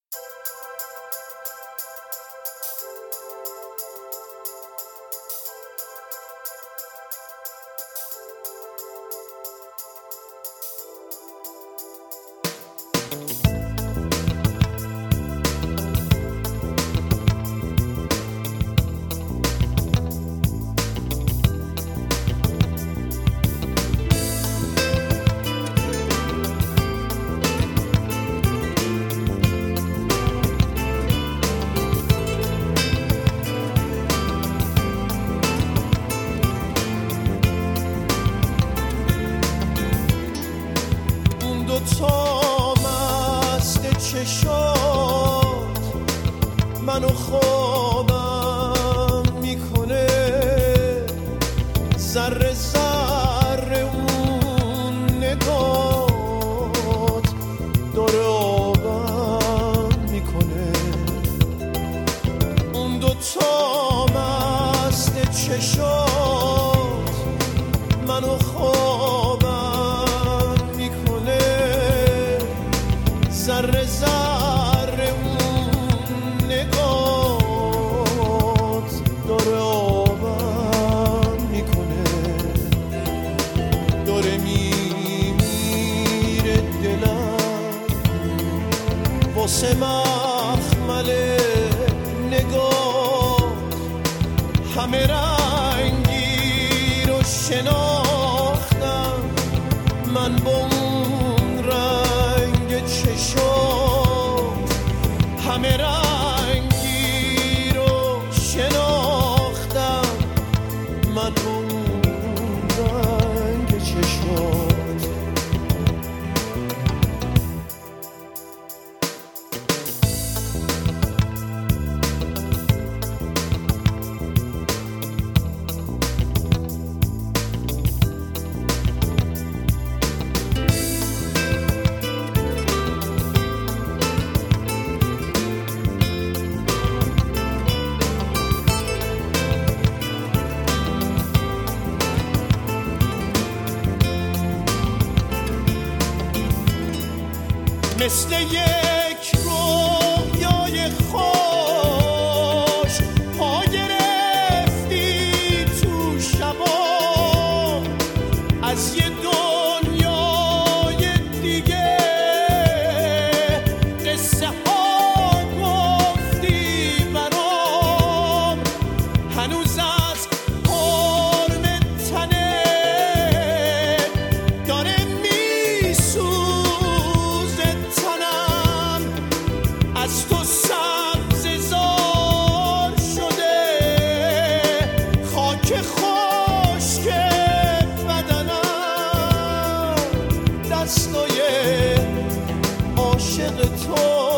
دوتا مست چشات منو خوابم میکنه، ذره ذره اون نگات داره آبم میکنه. اون دوتا مست چشات منو خوابم میکنه، ذره ذره اون نگات داره آبم میکنه. داره میمیره دلم واسه مخمل نگات، همه رنگی رو شناختم من با اون رنگ چشات، همه رنگی رو شناختم من با اون رنگ چشات. مثل یک رویای خوش پا گرفتی تو شبا، از یه دنیای دیگه قصه ها گفتی برام، هنوز از قرم تنه داره میسوزه تنم، از تو سبززار شده خاک خشک بدنم، دستای عاشق تو